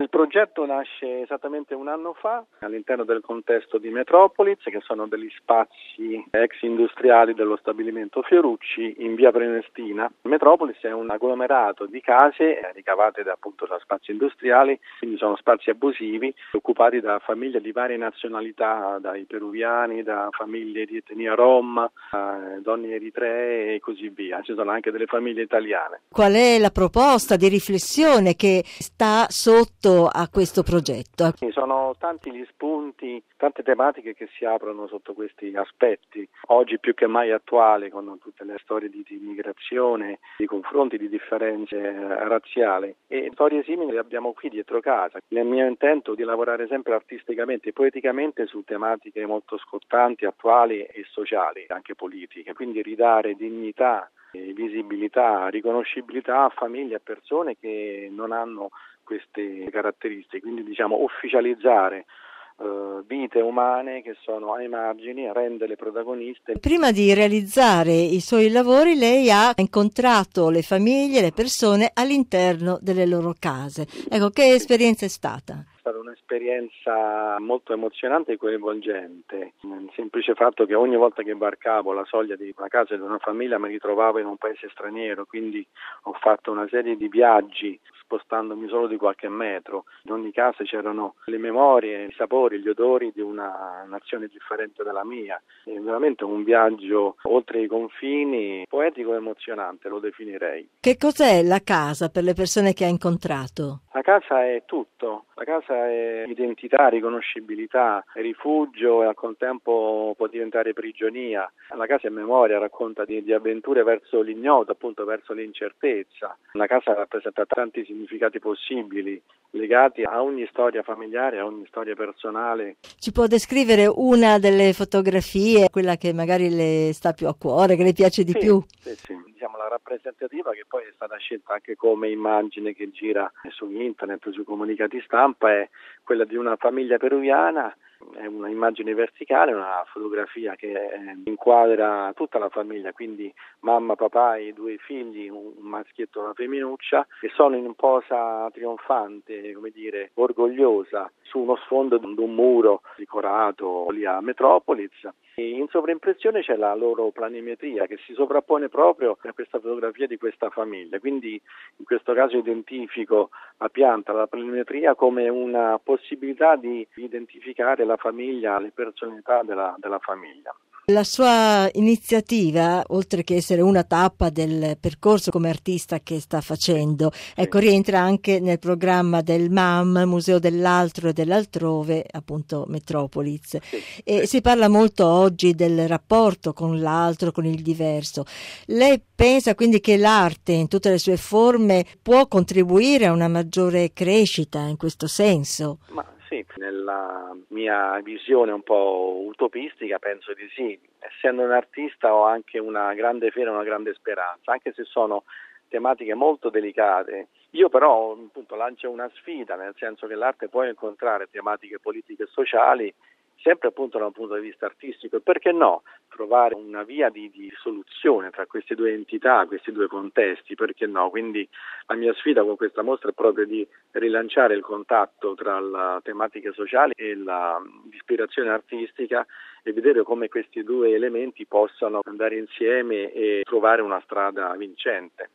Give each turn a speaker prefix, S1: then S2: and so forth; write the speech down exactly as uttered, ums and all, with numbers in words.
S1: Il progetto nasce esattamente un anno fa all'interno del contesto di Metropolis, che sono degli spazi ex industriali dello stabilimento Fiorucci in via Prenestina. Metropolis è un agglomerato di case ricavate da, appunto, da spazi industriali, quindi sono spazi abusivi occupati da famiglie di varie nazionalità, dai peruviani, da famiglie di etnia rom, eh, donne eritree e così via. Ci sono anche delle famiglie italiane.
S2: Qual è la proposta di riflessione che sta sotto a questo progetto?
S1: Ci sono tanti gli spunti, tante tematiche che si aprono sotto questi aspetti, oggi più che mai attuali con tutte le storie di, di migrazione, di confronti, di differenze razziali, e storie simili le abbiamo qui dietro casa. Il mio intento è di lavorare sempre artisticamente e poeticamente su tematiche molto scottanti, attuali e sociali, anche politiche, quindi ridare dignità, visibilità, riconoscibilità a famiglie e persone che non hanno queste caratteristiche, quindi diciamo ufficializzare uh, vite umane che sono ai margini, renderle protagoniste.
S2: Prima di realizzare i suoi lavori lei ha incontrato le famiglie, le persone all'interno delle loro case. Ecco, che esperienza è stata?
S1: È stata un'esperienza molto emozionante e coinvolgente, il semplice fatto che ogni volta che varcavo la soglia di una casa di una famiglia mi ritrovavo in un paese straniero, quindi ho fatto una serie di viaggi spostandomi solo di qualche metro. In ogni casa c'erano le memorie, i sapori, gli odori di una nazione differente dalla mia. È veramente un viaggio oltre i confini, poetico e emozionante, lo definirei.
S2: Che cos'è la casa per le persone che ha incontrato?
S1: La casa è tutto, la casa è identità, riconoscibilità, è rifugio e al contempo può diventare prigionia. La casa è memoria, racconta di, di avventure verso l'ignoto, appunto verso l'incertezza. La casa rappresenta tanti significati possibili legati a ogni storia familiare, a ogni storia personale.
S2: Ci può descrivere una delle fotografie, quella che magari le sta più a cuore, che le piace di
S1: sì,
S2: più?
S1: Sì, sì. Diciamo la rappresentativa, che poi è stata scelta anche come immagine che gira su internet, sui comunicati stampa, è quella di una famiglia peruviana. È una immagine verticale, una fotografia che inquadra tutta la famiglia, quindi mamma, papà e i due figli, un maschietto e una femminuccia, che sono in posa trionfante, come dire, orgogliosa, su uno sfondo di un muro decorato lì a Metropolis. E in sovraimpressione c'è la loro planimetria che si sovrappone proprio a questa fotografia di questa famiglia, quindi in questo caso identifico la pianta, la planimetria come una possibilità di identificare la famiglia, le personalità della, della famiglia.
S2: La sua iniziativa, oltre che essere una tappa del percorso come artista che sta facendo, sì, ecco, rientra anche nel programma del M A M, Museo dell'Altro e dell'Altrove, appunto Metropolis. Sì, e sì. Si parla molto oggi del rapporto con l'altro, con il diverso. Lei pensa quindi che l'arte, in tutte le sue forme, può contribuire a una maggiore crescita in questo senso?
S1: Ma sì, nella mia visione un po' utopistica penso di sì. Essendo un artista ho anche una grande fede, una grande speranza, anche se sono tematiche molto delicate. Io però appunto lancio una sfida, nel senso che l'arte può incontrare tematiche politiche e sociali, sempre appunto da un punto di vista artistico, e perché no, trovare una via di, di soluzione tra queste due entità, questi due contesti, perché no? Quindi la mia sfida con questa mostra è proprio di rilanciare il contatto tra le tematiche sociali e la ispirazione artistica e vedere come questi due elementi possano andare insieme e trovare una strada vincente.